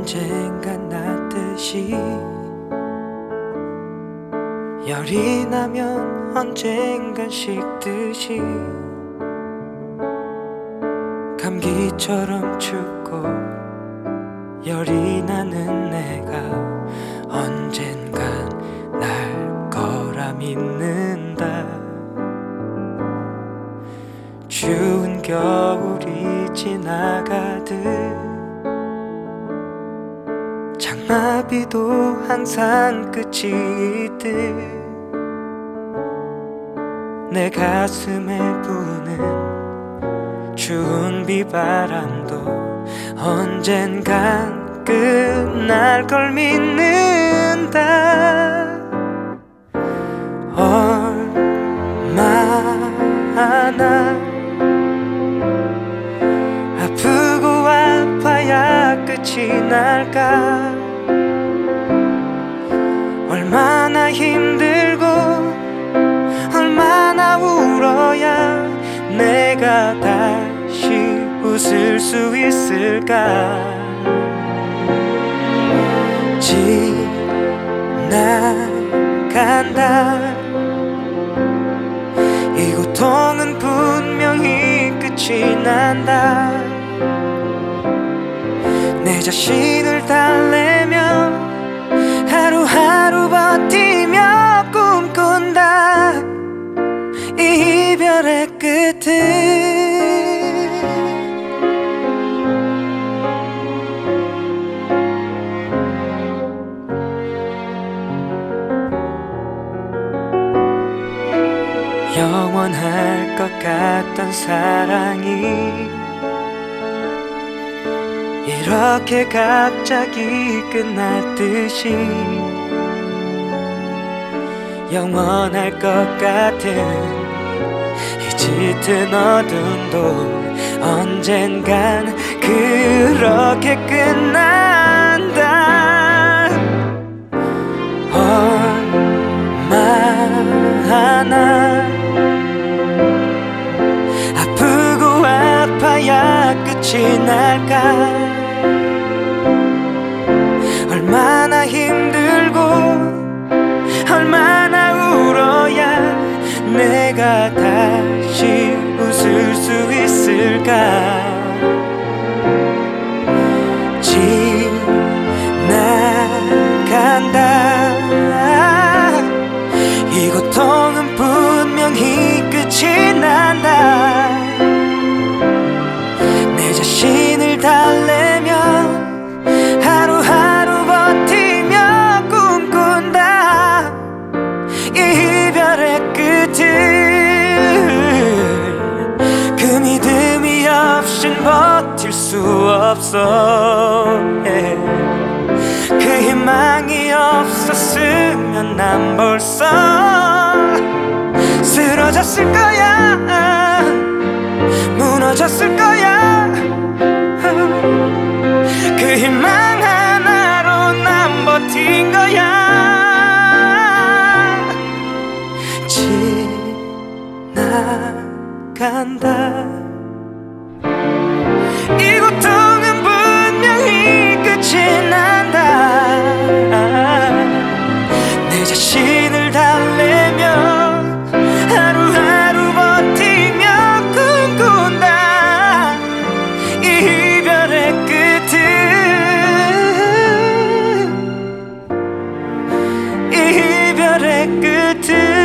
언젠가 낫듯이 열이 나면 언젠간 식듯이 감기처럼 춥고 열이 나는 내가 언젠간 날 거라 믿는다. 추운 겨울이 지나가듯 장마비도 항상 끝이 있듯 내 가슴에 부는 추운 비바람도 언젠간 끝날 걸 믿는다. 얼마나 아프고 아파야 끝이 날까. 얼마나 힘들고 얼마나 울어야 내가 다시 웃을 수 있을까. 지나간다. 이 고통은 분명히 끝이 난다. 내 자신을 달래며 하루하루 버티며 꿈꾼다. 이 이별의 끝을 영원할 것 같던 사랑이 이렇게 갑자기 끝났듯이 영원할 것 같은 이 짙은 어둠도 언젠간 그렇게 끝난다. 얼마나 아프고 아파야 끝이 날까. 얼마나 힘들고 얼마나 울어야 내가 다시 웃을 수 있을까. 지나간다. 이 고통은 분명히 끝이 난다. 내 자신을 달래며 하루하루 버티며 꿈꾼다. 이 이별의 끝을 그 믿음이 없인 버틸 수 없어. 그 희망이 없었으면 난 벌써 쓰러졌을 거야. 무너졌을 거야. 그 희망 하나로 난 버틴 거야. 지나간다. 이 고통은 분명히 끝이 난다. 내 자신을 달래며 하루하루 버티며 꿈꾼다. 이 이별의 끝을 이 이별의 끝을